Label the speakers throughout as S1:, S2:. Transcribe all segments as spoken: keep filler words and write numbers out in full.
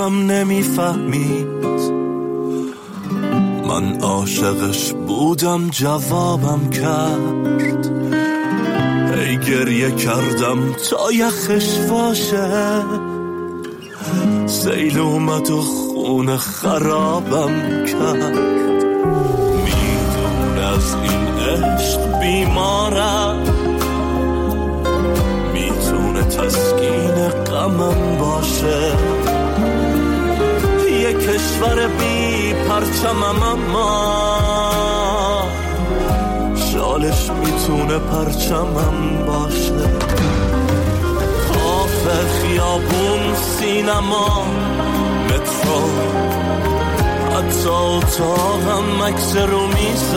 S1: هم نمیفهمید من عاشقش بودم جوابم کرد ای گریه کردم تا یخش باشه سیل اومد و خونه خرابم کرد میدون از این عشق بیمارم میتونه تسکین غمم باشه یه کشور بی پرچمم اما شالش میتونه پرچمم باشه کافه خیابون سینما مترو حتی اتاقم عکس رو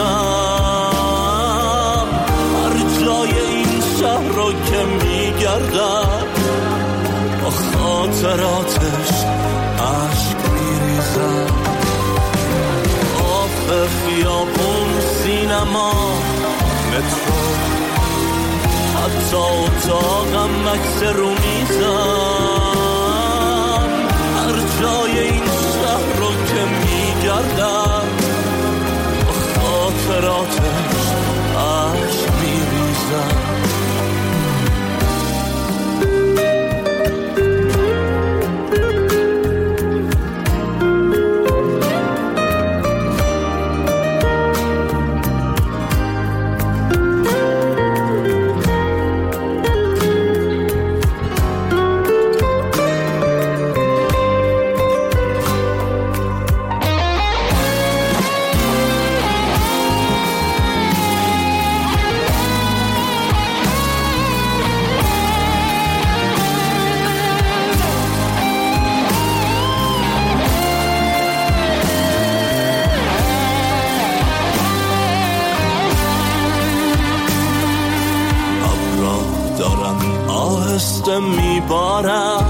S1: میزم هر جای این شهر رو که میگردم با خاطراتش عشق میریزم کافه خیابون سینما مترو حتی اتاقم عکس رو میزم هر جای این شهر رو که میگردم با خاطراتش عشق میریزم میبارم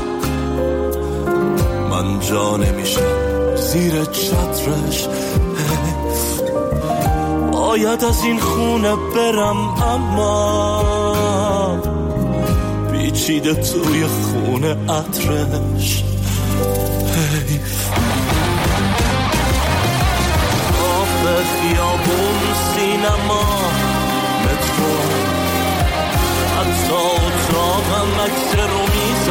S1: من جا نمیشم زیر چترش باید از این خونه برم اما پیچیده توی خونه عطرش حیف کافه خیابون سینما مترو حتی اتاقم عکس رو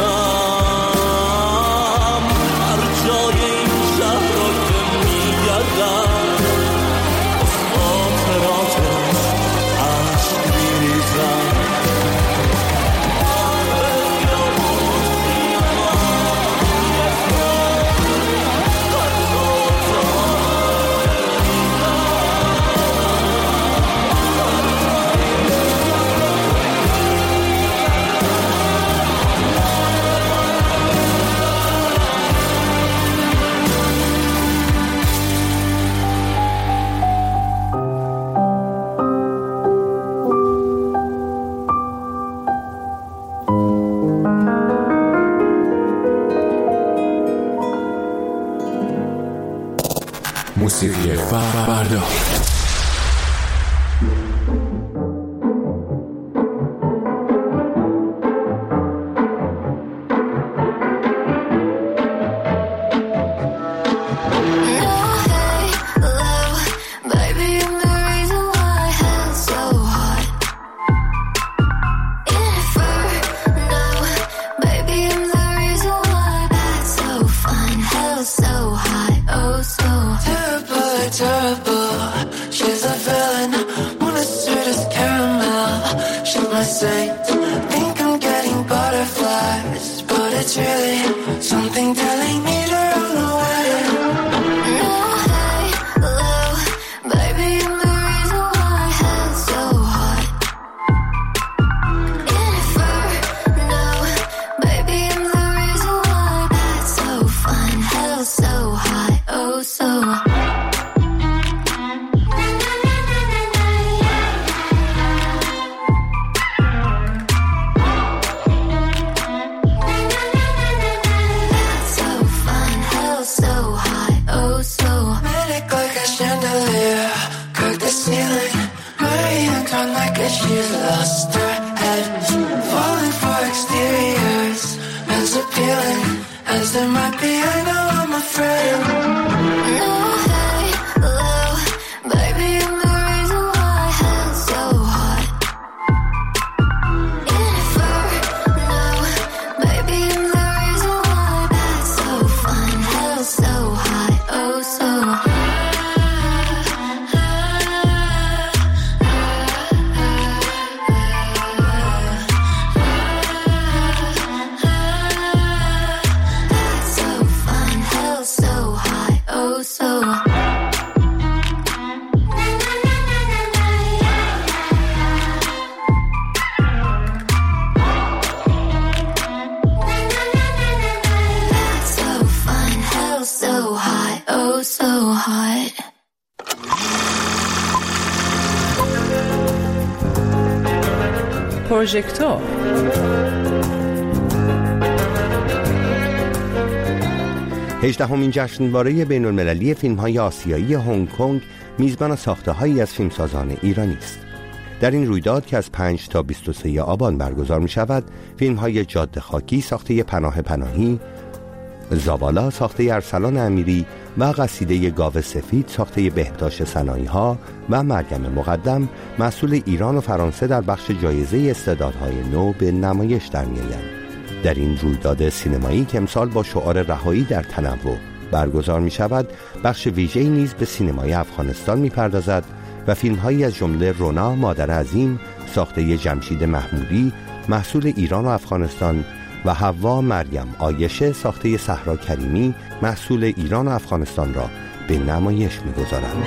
S1: میزم هر جای این شهر رو که میگردم با خاطراتش عشق میریزم
S2: موسیقی فردا
S3: She's lost her head, falling for exteriors as appealing as there might be. I know I'm friend. No halo, baby, I'm the reason why hell's so hot. Inferno, baby, I'm the reason why that's so fun. Hell's so hot, oh so hot.
S4: پروژکتور
S5: هجدهمین جشنواره بین‌المللی فیلم‌های آسیایی هنگ کنگ میزبان ساخته‌هایی از فیلمسازان ایرانی است. در این رویداد که از پنج تا بیست و سه آبان برگزار می‌شود، فیلم‌های جاده خاکی ساخته پناه پناهی، زاوالا ساخته ارسلان امیری و قصیده گاو سفید ساخته بهداشت سنایی‌ها و مریم مقدم محصول ایران و فرانسه در بخش جایزه استعدادهای نو به نمایش در می‌آیند. در این رویداد سینمایی که امسال با شعار رهایی در تنوع برگزار می شود، بخش ویژه‌ای نیز به سینمای افغانستان می پردازد و فیلم‌هایی از جمله رونا مادر عظیم ساخته جمشید محمودی محصول ایران و افغانستان و حوا مریم عایشه ساخته صحرا کریمی محصول ایران و افغانستان را به نمایش می گذارند.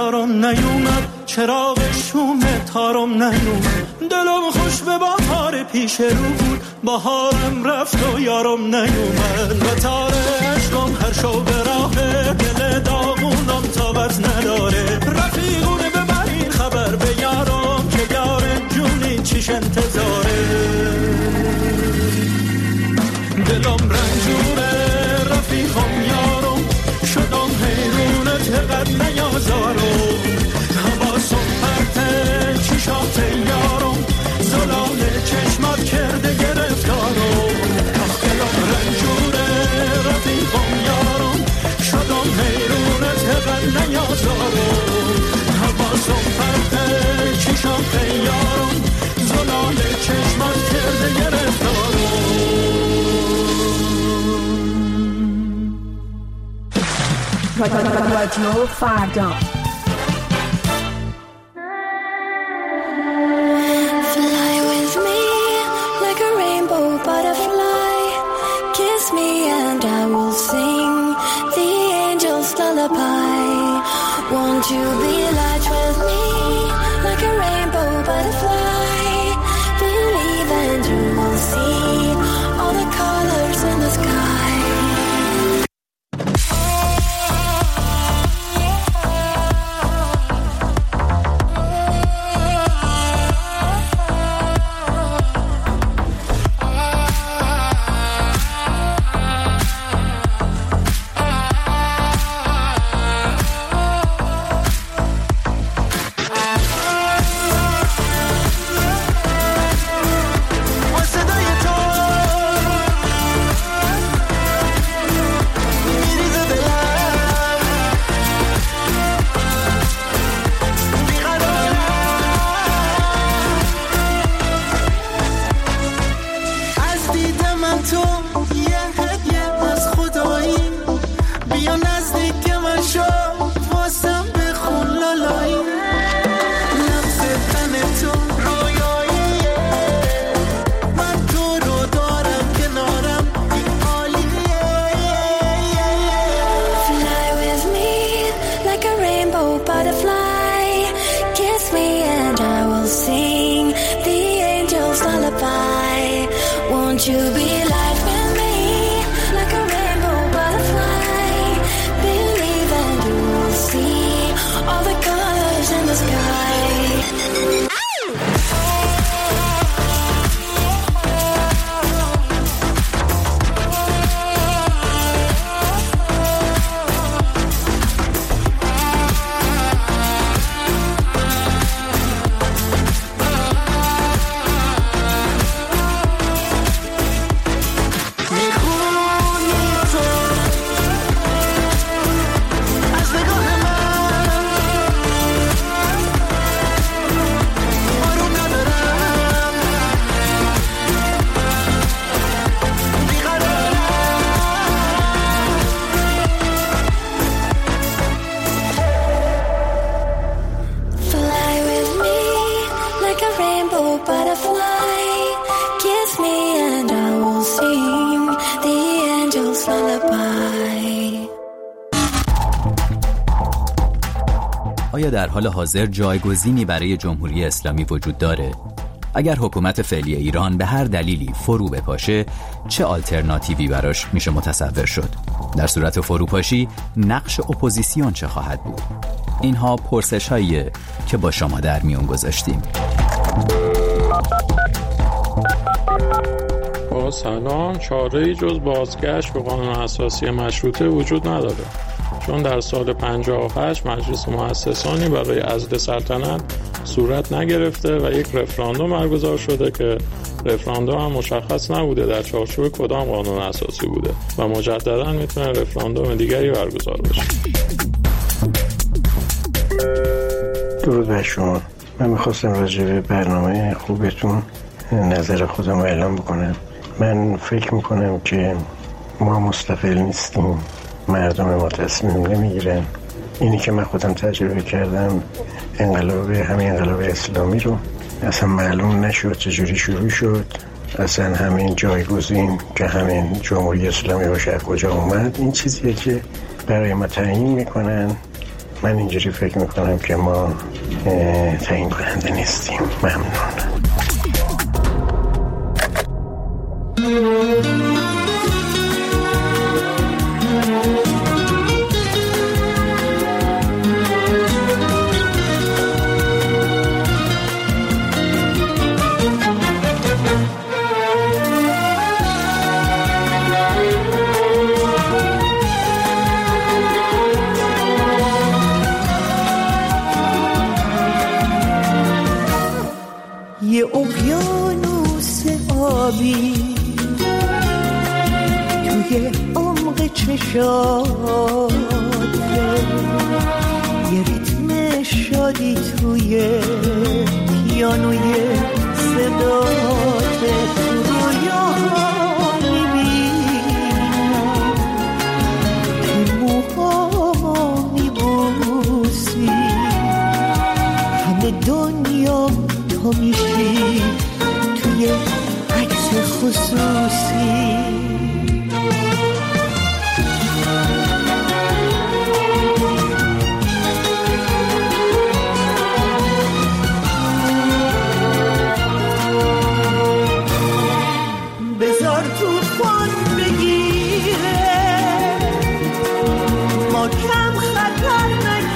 S4: یارم نیومد، چراغ شوم تارم نیومد. دلم خوش به بهار پیش رو بود، بهارم رفت و یارم نیومد. و تار عشقم هر شو به راه، دل داغونم طاقت نداره. رفیقونه ببرین خبر به یارم، که یار جونی چیش انتظاره. دلم رنجوره رفیقم یارم، شدم حیرونت قد نیازارم. حواسم پرته چشات یارم، زلال چشمات کرده گرفتارم. آخ دلم رنجوره رفیقم یارم، شدم حیرونت قد نیازارم. حواسم پرته چشات یارم، زلال چشمات کرده گرفتارم.
S6: رادیو فردا.
S3: Fly with me like a rainbow butterfly. Kiss me and I will sing the angel's lullaby. Won't you be light with me like a rainbow butterfly? Believe and you will see all the colors in the sky.
S7: آیا در حال حاضر جایگزینی برای جمهوری اسلامی وجود داره؟ اگر حکومت فعلی ایران به هر دلیلی فرو بپاشه، چه آلترناتیوی براش میشه متصور شد؟ در صورت فروپاشی، نقش اپوزیسیون چه خواهد بود؟ اینها پرسش هاییه که با شما در میون گذاشتیم.
S8: با سلام، چاره‌ای جز بازگشت به قانون اساسی مشروطه وجود نداره، چون در سال پنجاه و هشت مجلس مؤسسانی برای عزل سلطنت صورت نگرفته و یک رفراندوم برگزار شده که رفراندوم هم مشخص نبوده در چارچوب کدام قانون اساسی بوده و مجددا میتونه رفراندوم دیگری برگزار بشه.
S9: درود بر شما. من میخواستم راجع به برنامه خوبتون نظر خودم رو اعلام بکنم. من فکر میکنم که ما مستقل نیستیم، مردم ما تصمیم نمیگیرن. اینی که من خودم تجربه کردم، انقلاب همین انقلاب اسلامی رو اصلا معلوم نشد چجوری شروع شد، اصلا همین جایگزین که همین جمهوری اسلامی باشه کجا اومد. این چیزیه که برای ما تعیین میکنن من اینجوری فکر میکنم که ما تعیین کننده نیستیم. ممنون.
S6: یه اقیانوس آبی توی عمق چشاته، یه ریتم شادی توی پیانوی صداته. رویاها میبینم که موهاما میبوسی، همه دنیا تو میشی توی عکس خصوصی. بذار توفان بگیره، ما کم خطر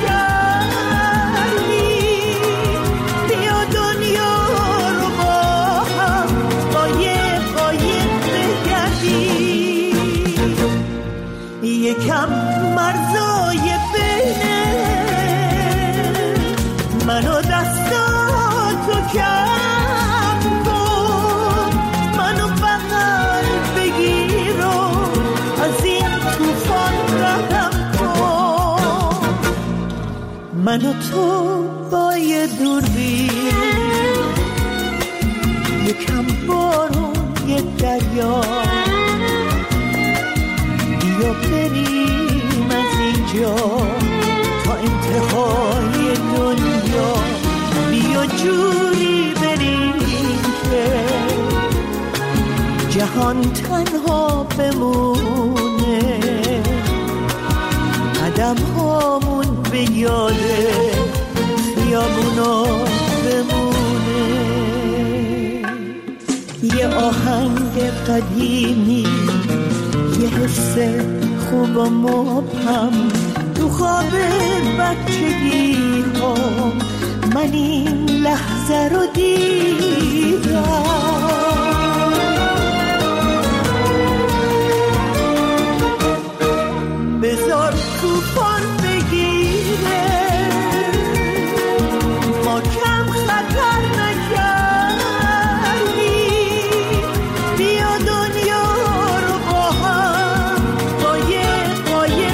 S6: نکردیم، بیا دنیا رو با هم قایق قایق بگردیم. یکم مرزای بینه من و دستاتو کم کن، منو بغل بگیر و از این توفان ردم کن. من و تو با یه دوربین، یکم بارون یه دریا، بیا بریم از اینجا تا انتهای دنیا. بیا جوری بریم که جهان تنها بمونه، قدم هامون به یاده خیابونا بمونه. یه آهنگ قدیمی، یه حس خوب و مبهم تو خواب بچگی ها، من این لحظه رو دیدم. بذار توفان بگیره، ما کم خطر نکردیم، بیا دنیا رو با هم قایق قایق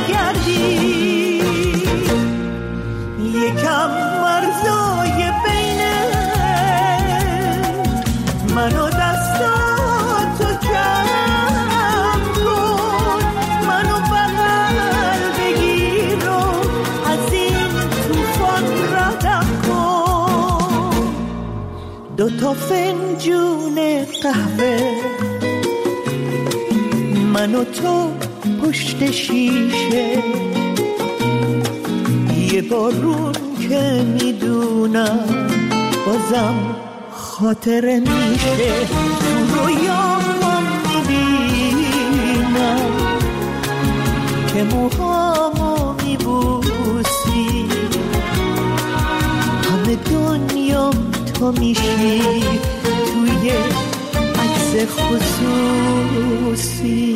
S6: بگردیم. یکم مرزای بینه من و دستاتو کم کن، منو بغل بگیر و از این توفان ردم کن. دوتا فنجون قهوه من و تو پشت شیشه، یه بارون که میدونم بازم خاطره میشه. تو رویام میبینم که موهامو میبوسی، همه دنیا تو میشی توی عکس خصوصی.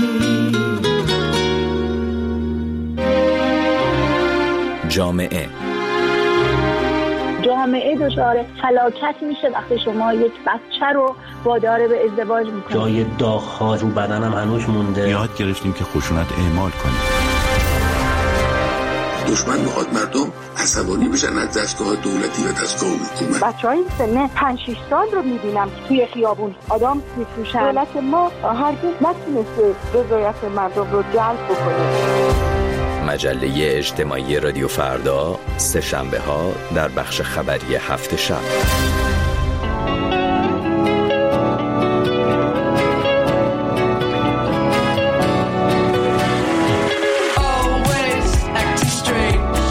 S7: جامعه
S10: جامعه دچار فلاکت میشه وقتی شما یک بچه رو وادار به ازدواج میکنید.
S11: جای داغ‌ها رو بدنم هنوز مونده.
S12: یاد گرفتیم که خشونت اعمال کنیم.
S13: دشمن میخواد مردم عصبانی بشن از دستگاه دولتی و دستگاه حکومت.
S10: بچهای سن پنج شش سال رو میبینم که توی خیابون آدم میفروشن. دولت ما هرگز نتونسته رضایت مردم رو جلب بکنه.
S7: مجله اجتماعی رادیو فردا، سه شنبه ها در بخش خبری هفت شب.
S14: Always act straight.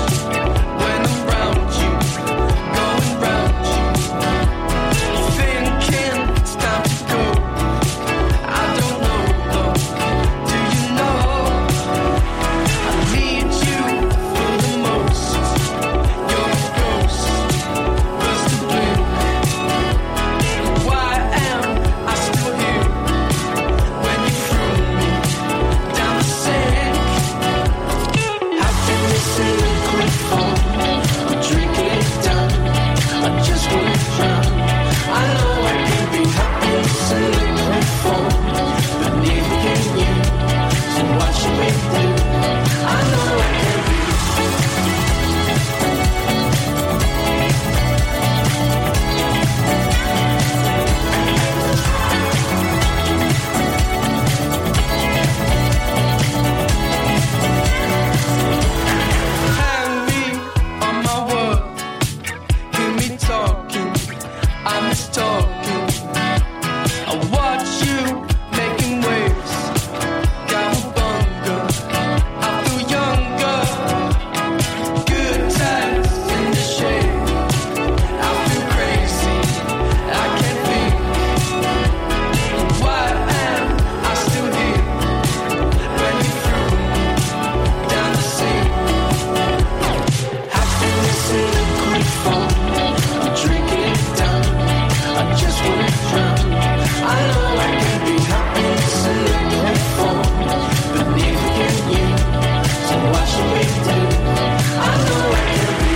S14: we do? I know I can be.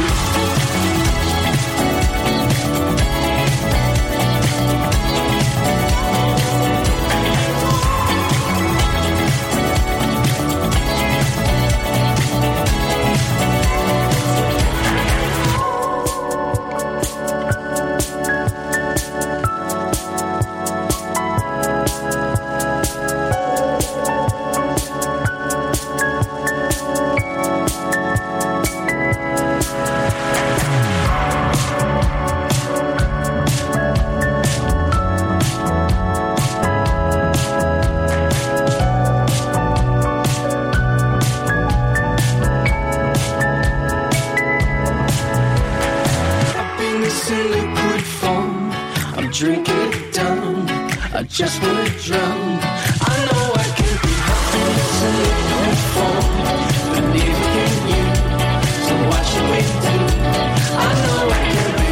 S14: Drink it down, I just wanna drown. I know I can be happiness in liquid form. Believe in you, so what should we do? I know I can be.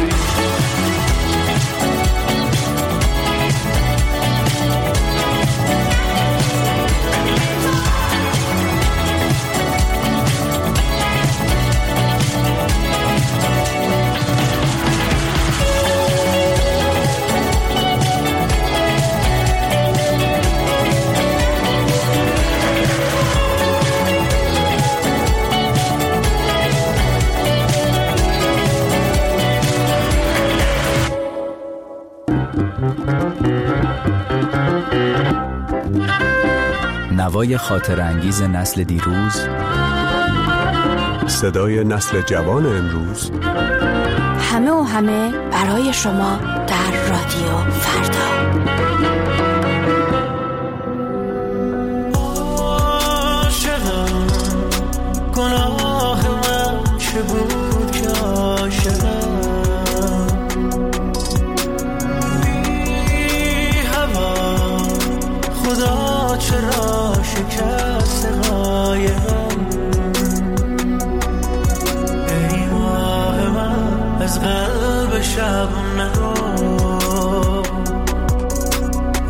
S7: نوای خاطر انگیز نسل دیروز،
S15: صدای نسل جوان امروز،
S16: همه و همه برای شما در رادیو فردا.
S4: عاشقم، گناه من چه بود که عاشقم، بی هوا خدا چرا شکست قایقم. ای ماه من از قلب شب نرو،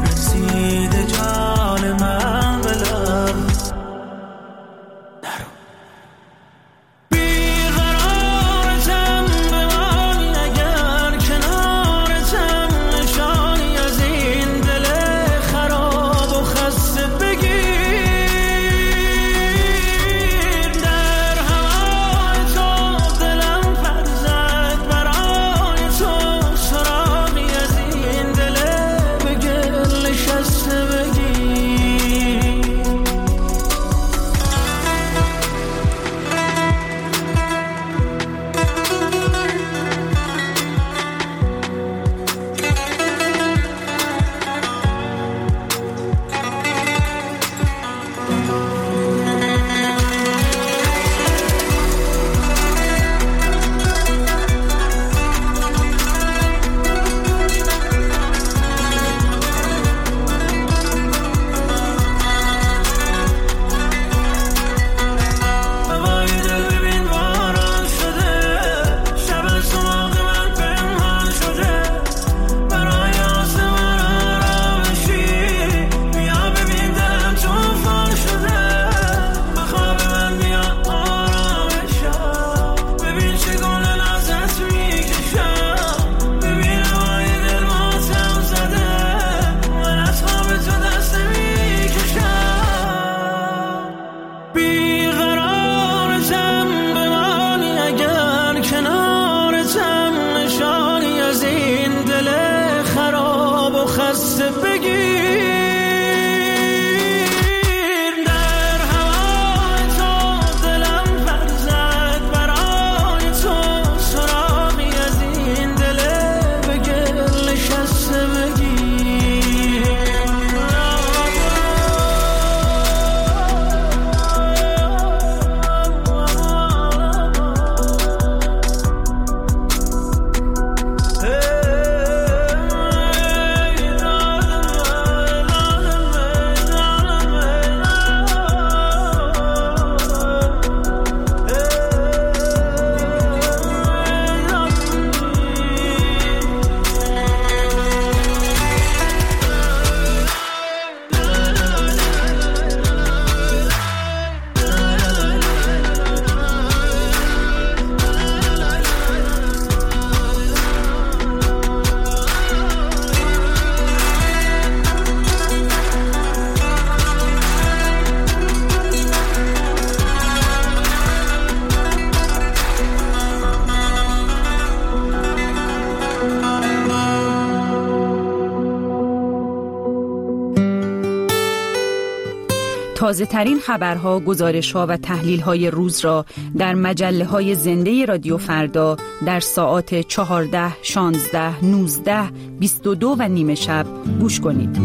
S17: تازه ترین خبرها، گزارشها و تحلیل‌های روز را در مجله‌های زنده رادیو فردا در ساعات چهارده، شانزده، نوزده، بیست و دو و نیمه شب گوش کنید.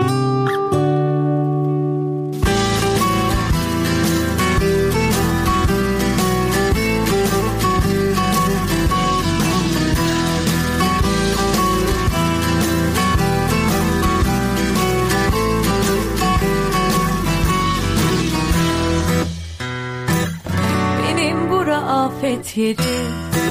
S18: Fethedi.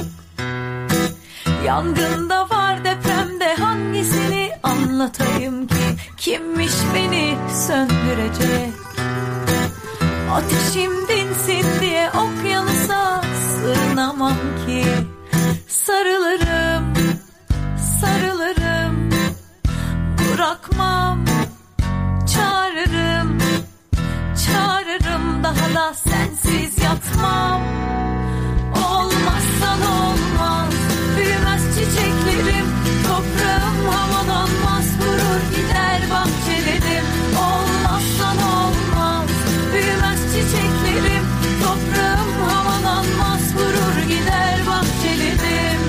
S18: Yangında var, depremde hangisini anlatayım ki? Kimmiş beni söndürecek? Ateşim dinsin diye okyanusa sığınamam ki. Sarılırım, sarılırım, bırakmam, çağırırım, çağırırım, daha da sensiz yatmam. Olmazsan olmaz, büyümez çiçeklerim, toprağım havalanmaz, vurur gider bahçelerim. Olmazsan olmaz, büyümez çiçeklerim, toprağım havalanmaz, vurur gider bahçelerim.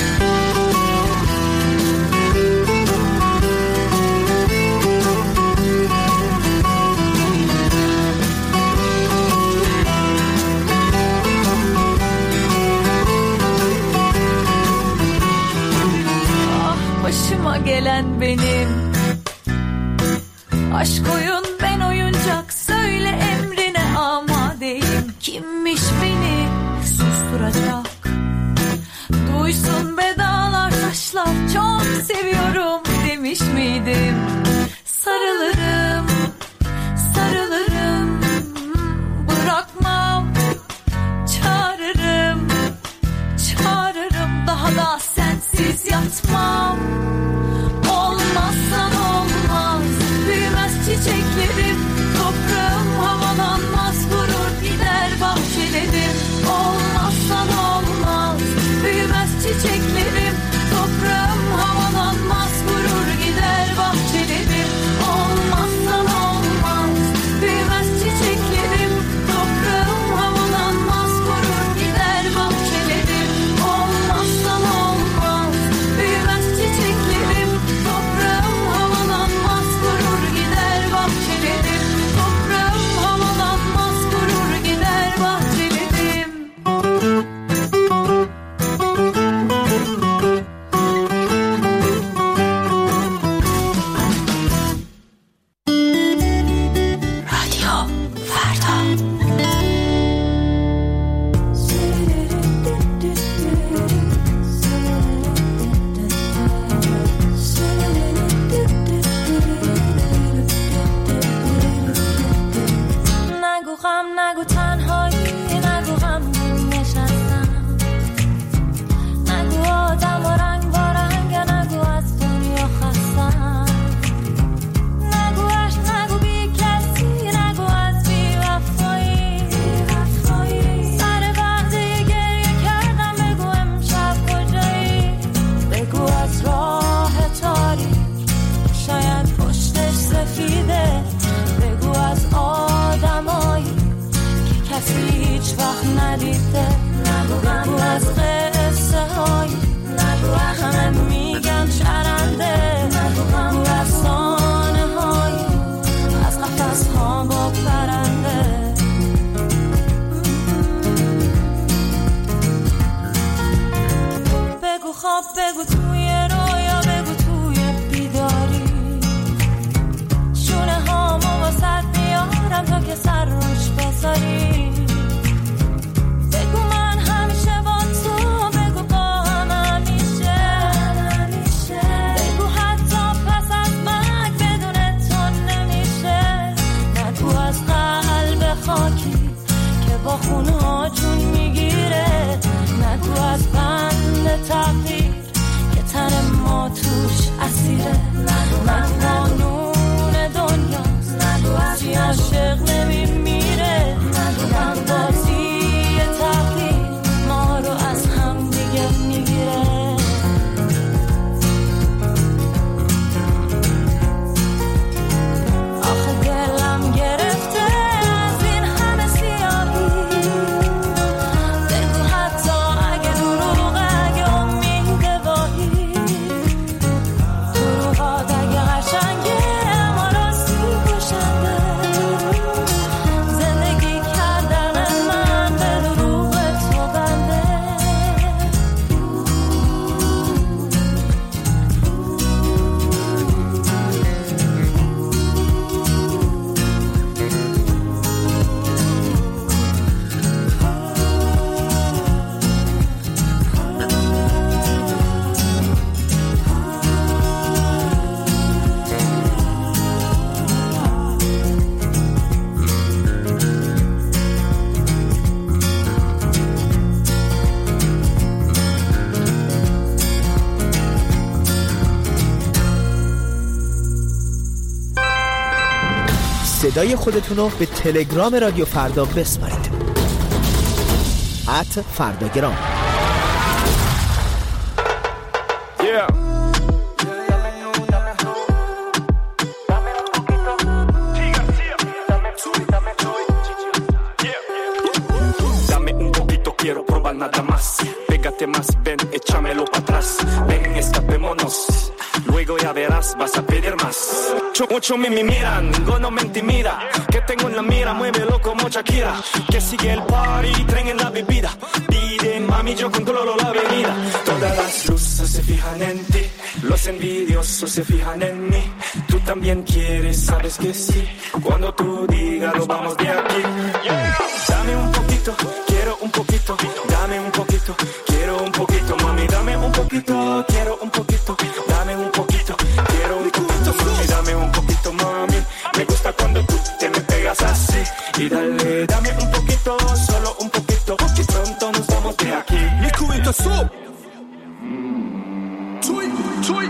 S18: Başıma gelen benim, aşk oyun ben oyuncak, söyle emrine amadeyim. Kimmiş beni susturacak? Duysun be dağlar taşlar, çok seviyorum demiş miydim? Sarılırım, sarılırım, bırakmam, çağırırım, çağırırım, daha da sensiz yatmam. Olmazsan olmaz, büyümez çiçeklerim, toprağım havalanmaz, vurur gider bahçelerim. Olmazsan olmaz, büyümez çiçeklerim, toprağım havalanmaz, vurur gider bahçelerim. Olmazsan olmaz, büyümez çiçeklerim, toprağım havalanmaz, vurur gider bahçelerim. Olmazsan olmaz, büyümez çiçeklerim, toprağım havalanmaz, vurur gider bahçelerim. Toprağım havalanmaz, vurur gider bahçelerim.
S16: رادیو فردا.
S18: نگو غم، نگو تنهایی، نگو غم نشستم، نگو آدم و رنگ با رنگ، نگو از دنیا خستم، نگو عشق، نگو بی کسی، نگو از بی وفایی. سر وقتی گریه کردم، بگو امشب کجایی، بگو از راه تاریک شاید پشتش سفیده، بگو از آدمایی که کسی هیچ وقت ندیده، بگو از قصه هایی همه میگن شرنده، بگو از سانه هایی از قفس ها با پرنده. بگو خواب، بگو توی رویا، بگو توی بیداری، شونه هامو واسد میارم تا که سر روش بذاری. بگو من همیشه با تو، بگو با هم همیشه، بگو حتی پس از مرگ بدون تو نمیشه. نگو از قلب خاکی که با خونها جون میگیره، نگو از بند تقدیر که
S19: صدای خودتون رو به تلگرام رادیو فردا بسپارید. ات فرداگرام.
S1: Nada más, pégate más, ven, échamelo para atrás. Ven, escapémonos. Luego ya verás, vas a pedir más. Mucho me miran, ninguno me intimida. Que tengo en la mira, muévelo como Shakira. Que sigue el party, tren en la bebida. Piden, mami, yo controlo la avenida. Todas las luces se fijan en ti. Los envidiosos se fijan en mí. Tú también quieres, sabes que sí. Cuando tú digas, nos vamos de aquí. Yeah. Dame un poquito, quiero un poquito. Dame un poquito, quiero un poquito. Mami, dame un poquito, quiero un poquito. Dame un poquito, quiero un poquito. Mami, dame un poquito, mami. Me gusta cuando tú te me pegas así. Y dale, dame un poquito, solo un poquito. Que pronto nos vamos de aquí. Mi cubito sub. Chuy, chuy.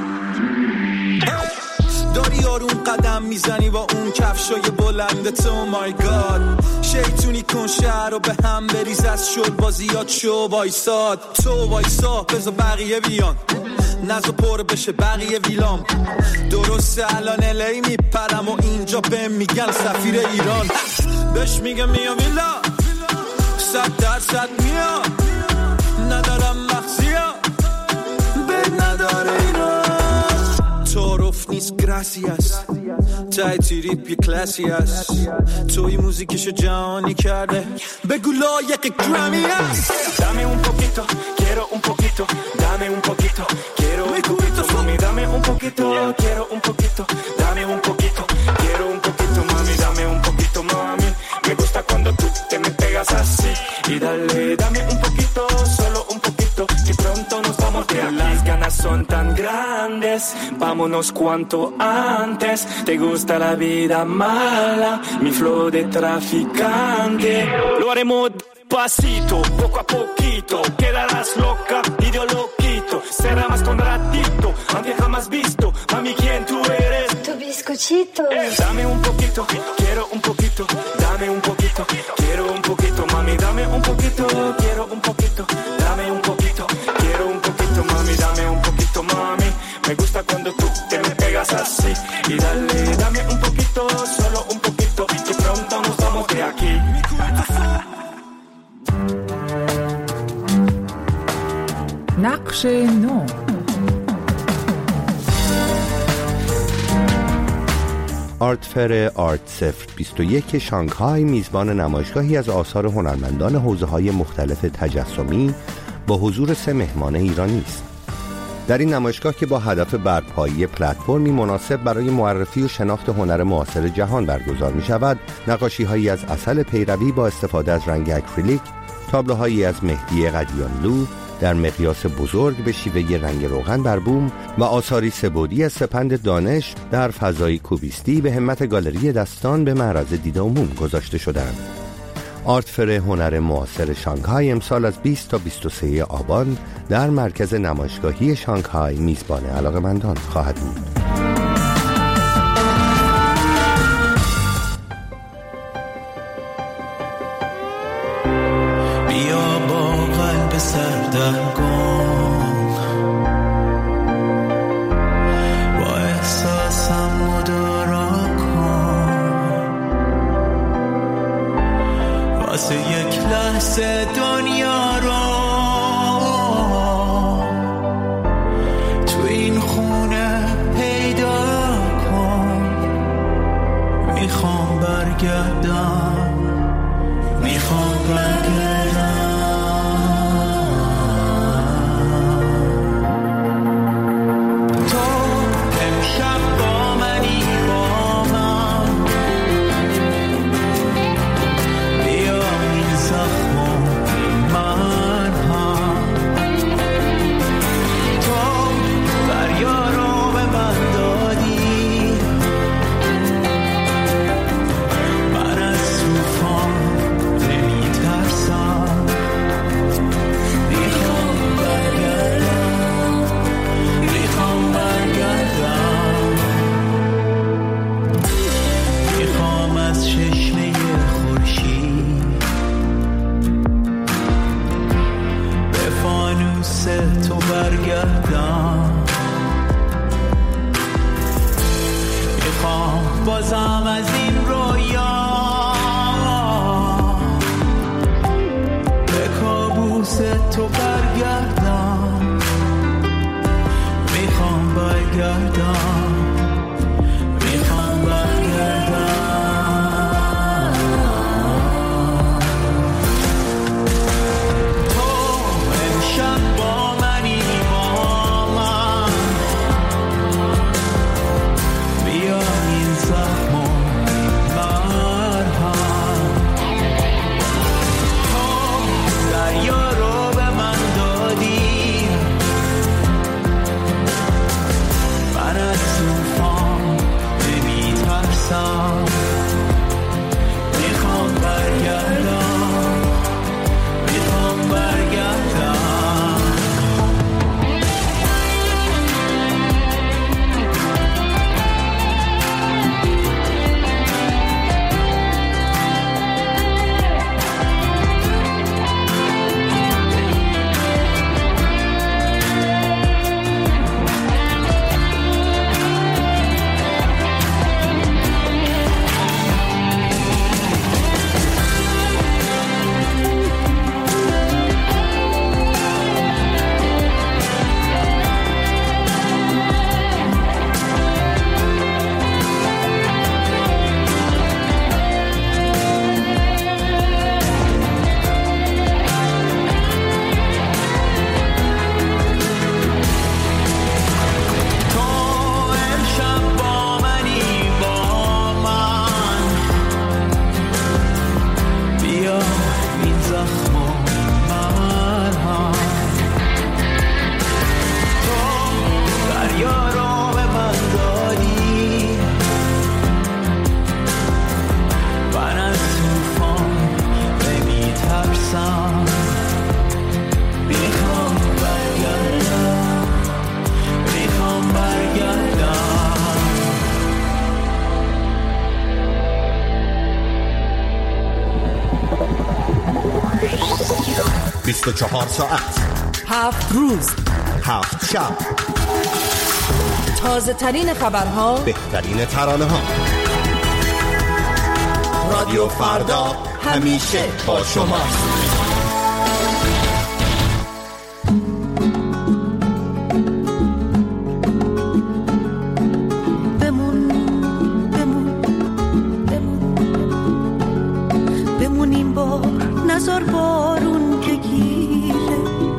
S20: داری آروم قدم میزنی با اون کفشای بلندت. او مای گاد شیطونی کن شهر رو به هم بریز. از شل بازیات شو وایساد. تو وایسا بذار بقیه بیان. نزو پر بشه بقیه ویلام. درسته الان الی میپرم و اینجا بهم میگن سفیر ایران. بهش میگم میام ویلا صد درصد میام. ندارم مخزیا بد نداره ایران. تعارف نیست گراسیاس تای تریپ یه کلاسی هست. توی موزیکشو جهانی کرده بگو لایق گرامی هست.
S1: Dame un poquito, quiero un poquito. Dame un poquito, quiero un poquito. Mami, dame un poquito, quiero un poquito. Dame un poquito, quiero un poquito. Mami, dame un poquito, mami. Me gusta cuando tú te me pegas así. Y dale, dame un poquito, solo un poquito. Que pronto nos vamos de aquí. Las ganas son tan grandes, vámonos cuanto antes. Te gusta la vida mala, mi flow de traficante. Lo haremos pasito, poco a poquito. Quedarás loca y yo lo quito. Será más con ratito, aunque jamás visto. Mami, ¿quién tú eres?
S3: Tu bizcochito.
S1: Eh, dame un poquito, quiero un poquito. Dame un poquito, quiero un poquito. Mami, dame un poquito, quiero un poquito. Dame un poquito, quiero un poquito. Mami, dame un poquito, mami. Me gusta cuando tú te me pegas así. Y dale, dame un poquito, solo un poquito. Que pronto nos vamos de aquí.
S21: نقش نو.
S5: آرتفر آرت صفر بیست و یک شانگهای میزبان نمایشگاهی از آثار هنرمندان حوزه‌های مختلف تجسمی با حضور سه مهمان ایرانی است. در این نمایشگاه که با هدف برپایی پلتفرمی مناسب برای معرفی و شناخت هنر معاصر جهان برگزار می شود، نقاشی‌هایی از عسل پیروی با استفاده از رنگ اکریلیک، تابلوهایی از مهدی قدیانلو در مقیاس بزرگ به شیوه رنگ روغن بر بوم و آثاری سه‌بعدی از سپند دانش در فضای کوبیستی به همت گالری دستان به معرض دید عموم گذاشته شدند. آرتفر هنر معاصر شانگهای امسال از بیست تا بیست و سه آبان در مرکز نمایشگاهی شانگهای میزبان علاقه‌مندان خواهد بود.
S22: بیا با قلب سردرگم با احساسم مدارا کن. واسه یک لحظه دنیا رو تو این خونه پیدا کن. میخوام برگردم، میخوام برگردم.
S6: بازم از این رویا به کابوس تو برگردم، میخوام برگردم، میخوام برگردم. تو امشب با منی، با من بیا این زخم و مرهم. تو دریا رو به من دادی، من از طوفان نمیترسم، میخوام برگردم، میخوام برگردم.
S5: بیست و چهار ساعت،
S2: هفت روز،
S5: هفت شب،
S2: تازه ترین خبرها،
S5: بهترین ترانه ها. رادیو فردا همیشه با شماست.
S6: بمون بمون بمون بمون این بار، نزار بارون که گیره.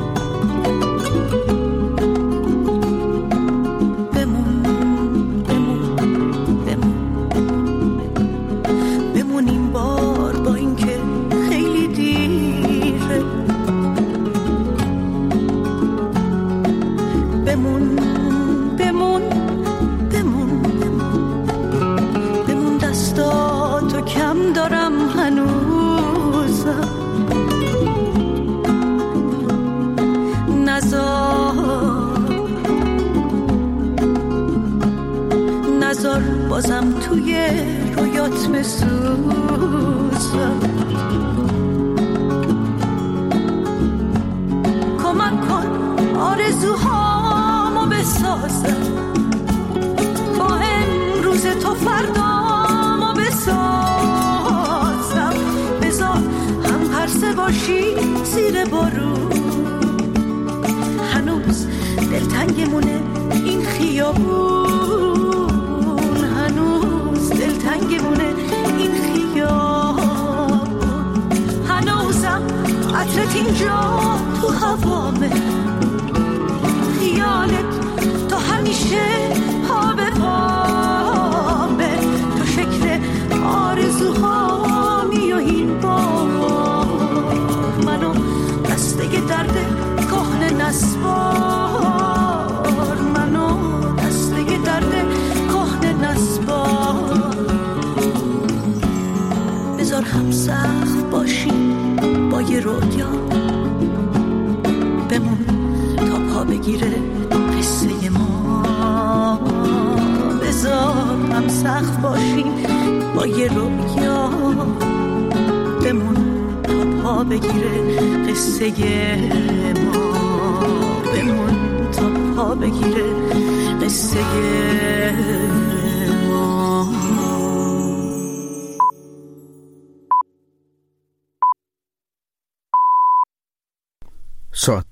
S6: بمون بمون بمون بمون این بار، با این که خیلی دیره. بمون بمون بمون بمون دستاتو کم دارم هنوزم. نزار نزار بازم توی رویات بسوزم. کمک کن آرزوهامو بسازم، با امروز تو فردامو بسازم. بذار هم پرسه باشی زیر بارون، هنوز دلتنگمونه این خیابون، هنوز دلتنگمونه این خیابون. هنوزم عطرت اینجا تو هوامه، خیالت تو همیشه پا به پامه. تو شکل آرزوهامی و این بار، منو دسته درد کهنه نسبار، منو دسته درد کهنه نسبار. بذار هم سخت باشیم با یه رویا، بمون تا پا بگیره قصه ما. بذار هم سخت باشیم با یه رویا، بمون تا پا بگیره قصه ما. بمون تا پا بگیره قصه ما.